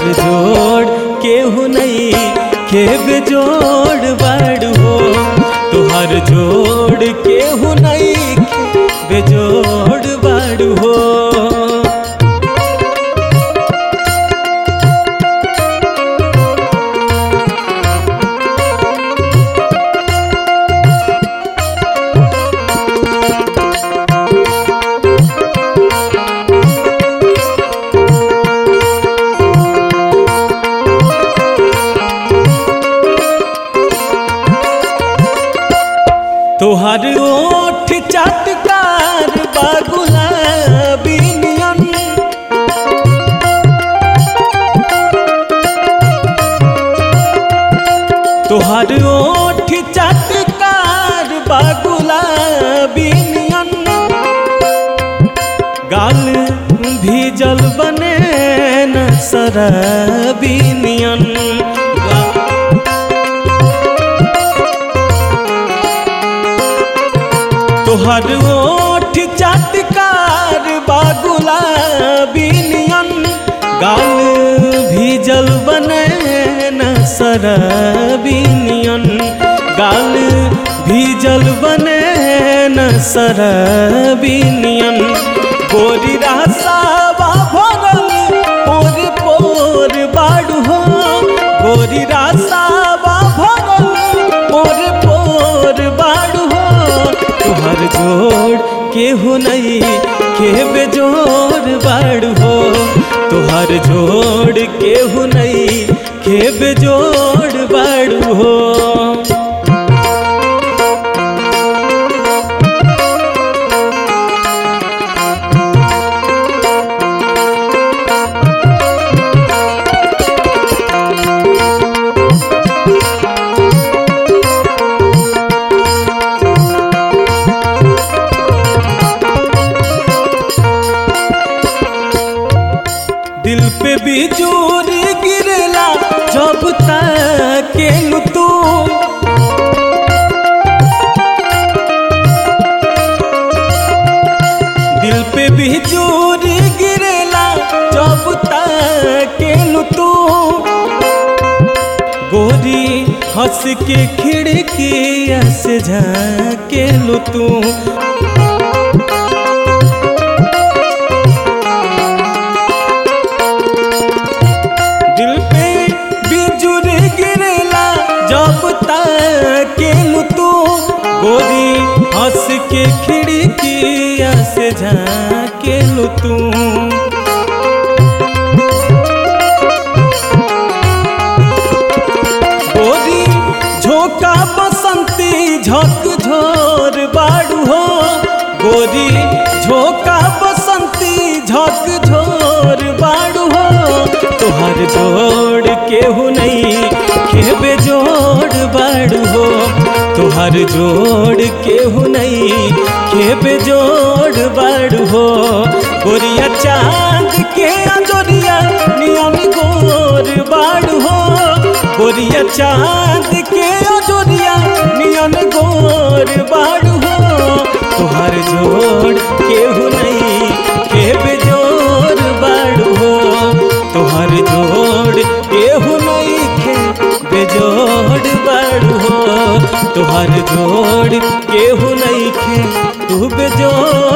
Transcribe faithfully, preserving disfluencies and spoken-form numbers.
तुहार जोड़ केहू नहीं के बेजोड़ बाड़ू हो। तुहार जोड़ केहू नहीं के बेजोड़ बाड़ू हो। तुहार ओठ चटकार बा गुलाबी नियन। तुहार ओठ चटकार बा गुलाबी नियन। गाल भीजल बने न शराबी नियन। तुहार ओठ चटकार बा गुलाबी नियन। गाल भीजल बने न शराबी नियन। गाल भीजल बने न शराबी नियन। गोरी रासावा भरल पोर पोर बाड़ू हो। गोरी रासावा भरल पोर पोर बाड़ू हो। तुहार जोड़ केहू नहीं के बेजोड़ बाड़ू हो। तुहार जोड़ केहू नहीं के बेजोड़ बाड़ू हो। दिल पे बिजूरी गिरला जब ताकेलू तू। दिल पे बिजूरी गिरला जब ताकेलू तू। गोरी हंस के खिड़किया से झाकेलू तू। गोरी हंस के खिड़किया से झाकेलू तू। गोरी झोंका बसंती झक झोर बाड़ू हो। गोरी झोंका बसंती झक झोर बाड़ू हो। तुहार जोड़ केहू नहीं के बेजोड़ बाड़ू हो। तुहार जोड़ केहू नहीं के बेजोड़ बाड़ू हो। गोरिया चांद के अंजोरिया नियन गोर बाड़ू हो। गोरिया चांद के अंजोरिया नियन गोर बाड़ू हो। तुहार जोड़ केहू नहीं के बेजोड़ बाड़ू हो। तुहार जोड़ केहू नहीं के बेजोड़ बाड़ू हो। तुहार जोड़ केहू नहीं के तू बेजोड़